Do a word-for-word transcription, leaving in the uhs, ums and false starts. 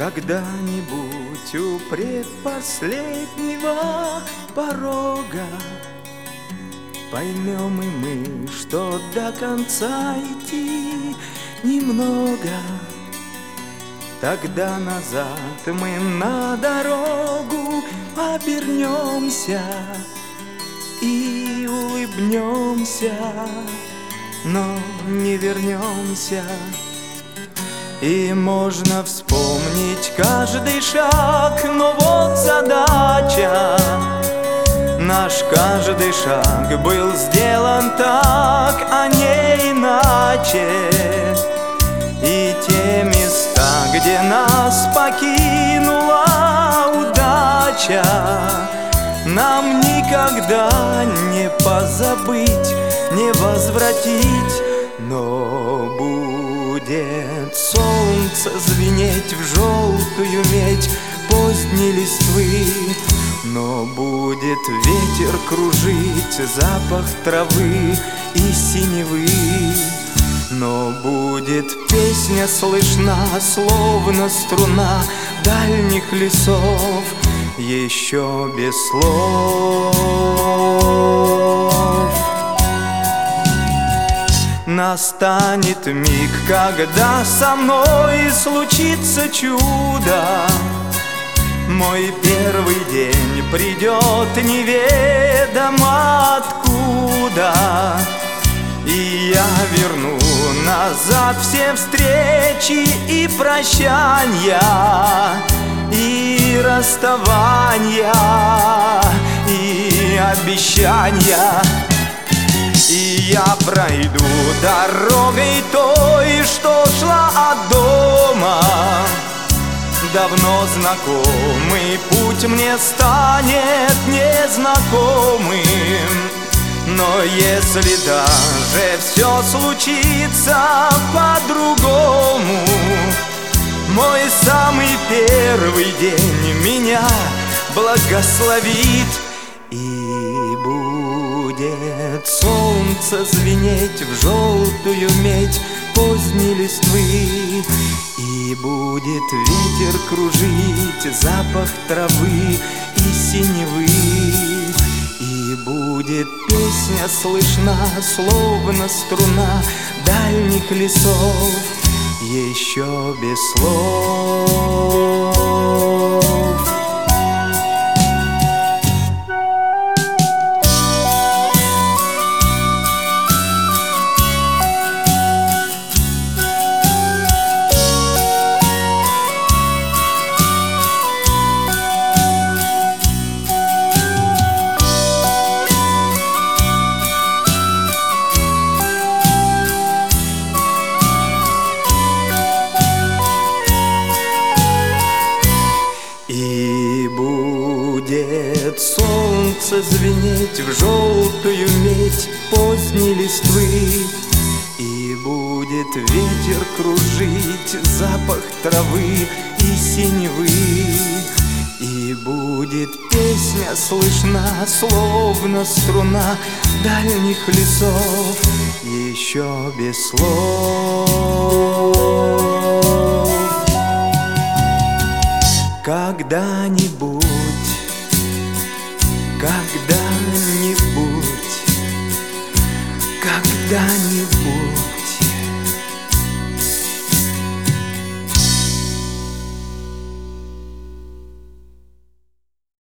Когда-нибудь у предпоследнего порога поймем и мы, что до конца идти немного. Тогда назад мы на дорогу обернемся и улыбнемся, но не вернемся. И можно вспомнить каждый шаг, но вот задача. Наш каждый шаг был сделан так, а не иначе. И те места, где нас покинула удача, нам никогда не позабыть, не возвратить. Но будет солнце звенеть в желтую медь поздней листвы, но будет ветер кружить запах травы и синевы, но будет песня слышна, словно струна дальних лесов, еще без слов. Настанет миг, когда со мной случится чудо. Мой первый день придет неведомо откуда, и я верну назад все встречи и прощания, и расставания, и обещания. И я пройду дорогой той, что шла от дома. Давно знакомый путь мне станет незнакомым. Но если даже все случится по-другому, мой самый первый день меня благословит. И будет солнце звенеть в желтую медь поздней листвы, и будет ветер кружить запах травы и синевы, и будет песня слышна, словно струна дальних лесов, еще без слов. И будет солнце звенеть в желтую медь поздней листвы, и будет ветер кружить запах травы и синевы, и будет песня слышна, словно струна дальних лесов, еще без слов. Когда-нибудь, когда-нибудь, когда-нибудь